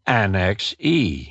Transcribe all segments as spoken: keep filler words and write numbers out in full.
Annex E.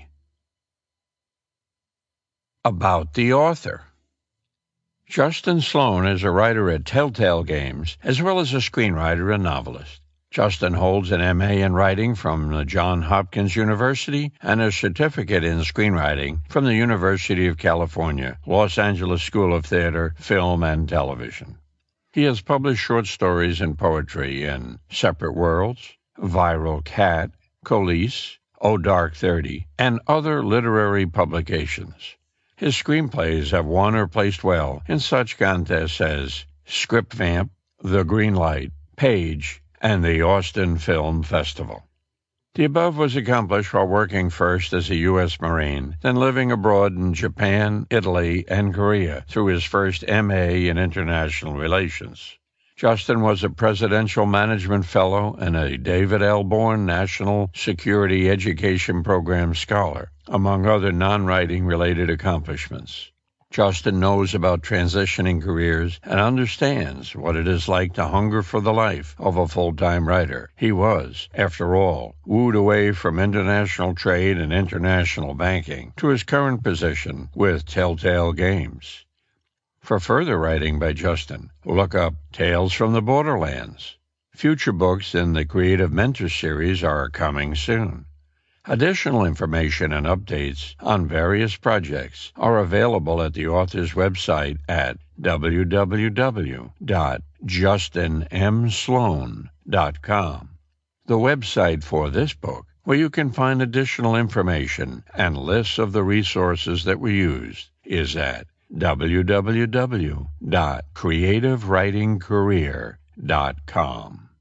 About the author. Justin Sloan is a writer at Telltale Games, as well as a screenwriter and novelist. Justin holds an M A in writing from the Johns Hopkins University and a certificate in screenwriting from the University of California, Los Angeles School of Theater, Film, and Television. He has published short stories and poetry in Separate Worlds, Viral Cat, Colise, Oh Dark Thirty, and other literary publications. His screenplays have won or placed well in such contests as Script Vamp, The Green Light, Page, and the Austin Film Festival. The above was accomplished while working first as a U S Marine, then living abroad in Japan, Italy, and Korea through his first M A in International Relations. Justin was a Presidential Management Fellow and a David L. Bourne National Security Education Program Scholar, among other non-writing related accomplishments. Justin knows about transitioning careers and understands what it is like to hunger for the life of a full-time writer. He was, after all, wooed away from international trade and international banking to his current position with Telltale Games. For further writing by Justin, look up Tales from the Borderlands. Future books in the Creative Mentor series are coming soon. Additional information and updates on various projects are available at the author's website at w w w dot justin m sloan dot com. The website for this book, where you can find additional information and lists of the resources that we used, is at w w w dot creative writing career dot com.